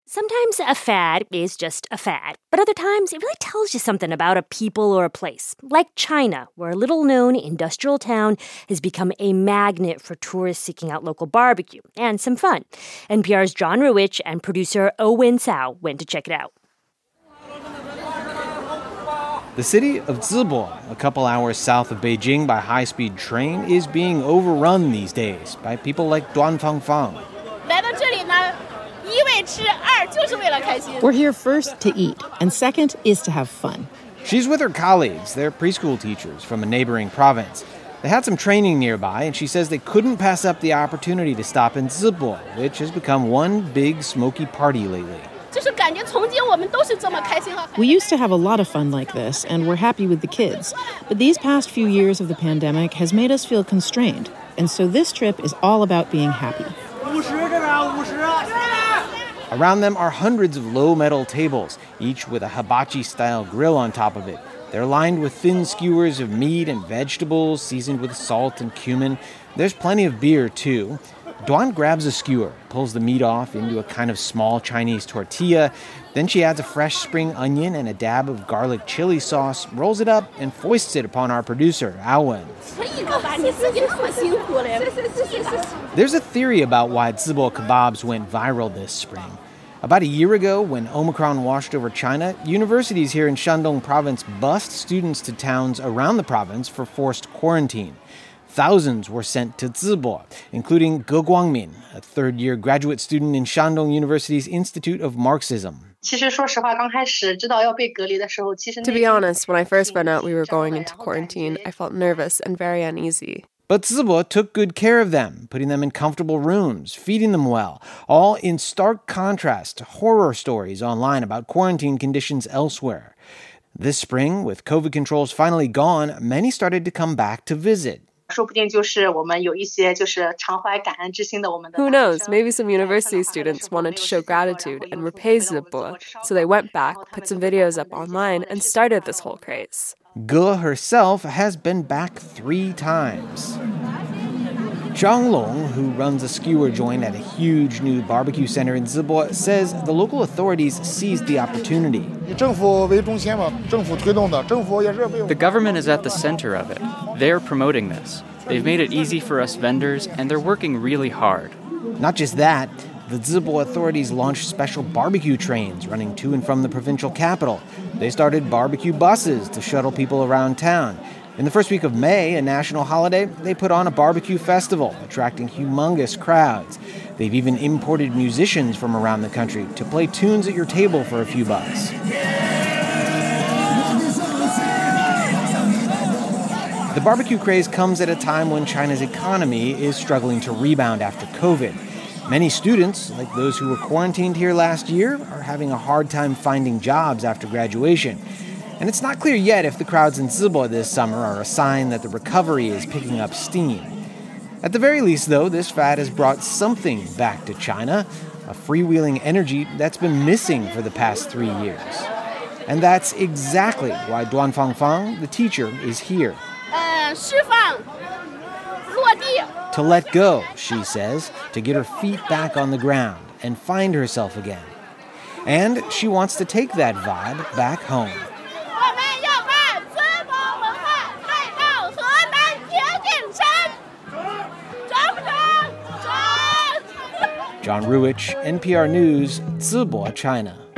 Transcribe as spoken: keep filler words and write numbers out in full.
Sometimes a fad is just a fad, but other times it really tells you something about a people or a place. Like China, where a little-known industrial town has become a magnet for tourists seeking out local barbecue and some fun. N P R's John Ruwitch and producer Owen Cao went to check it out. The city of Zibo, a couple hours south of Beijing by high-speed train, is being overrun these days by people like Duan Fangfang. We're here first to eat, and second is to have fun. She's with her colleagues. They're preschool teachers from a neighboring province. They had some training nearby, and she says they couldn't pass up the opportunity to stop in Zibo, which has become one big smoky party lately. We used to have a lot of fun like this, and we're happy with the kids. But these past few years of the pandemic has made us feel constrained, and so this trip is all about being happy. Around them are hundreds of low-metal tables, each with a hibachi-style grill on top of it. They're lined with thin skewers of meat and vegetables, seasoned with salt and cumin. There's plenty of beer, too. Duan grabs a skewer, pulls the meat off into a kind of small Chinese tortilla. Then she adds a fresh spring onion and a dab of garlic chili sauce, rolls it up, and foists it upon our producer, Awen. There's a theory about why Zibo kebabs went viral this spring. About a year ago, when Omicron washed over China, universities here in Shandong province bused students to towns around the province for forced quarantine. Thousands were sent to Zibo, including Ge Guangmin, a third-year graduate student in Shandong University's Institute of Marxism. To be honest, when I first found out we were going into quarantine, I felt nervous and very uneasy. But Zibo took good care of them, putting them in comfortable rooms, feeding them well, all in stark contrast to horror stories online about quarantine conditions elsewhere. This spring, with COVID controls finally gone, many started to come back to visit. Who knows, maybe some university students wanted to show gratitude and repay Zibo, so they went back, put some videos up online, and started this whole craze. Ge herself has been back three times. Zhang Long, who runs a skewer joint at a huge new barbecue center in Zibo, says the local authorities seized the opportunity. The government is at the center of it. They're promoting this. They've made it easy for us vendors, and they're working really hard. Not just that, the Zibo authorities launched special barbecue trains running to and from the provincial capital. They started barbecue buses to shuttle people around town. In the first week of May, a national holiday, they put on a barbecue festival, attracting humongous crowds. They've even imported musicians from around the country to play tunes at your table for a few bucks. The barbecue craze comes at a time when China's economy is struggling to rebound after COVID. Many students, like those who were quarantined here last year, are having a hard time finding jobs after graduation. And it's not clear yet if the crowds in Zibo this summer are a sign that the recovery is picking up steam. At the very least, though, this fad has brought something back to China, a freewheeling energy that's been missing for the past three years. And that's exactly why Duan Fangfang, the teacher, is here. To let go, she says, to get her feet back on the ground and find herself again. And she wants to take that vibe back home. John Ruwitch, N P R News, Zibo, China.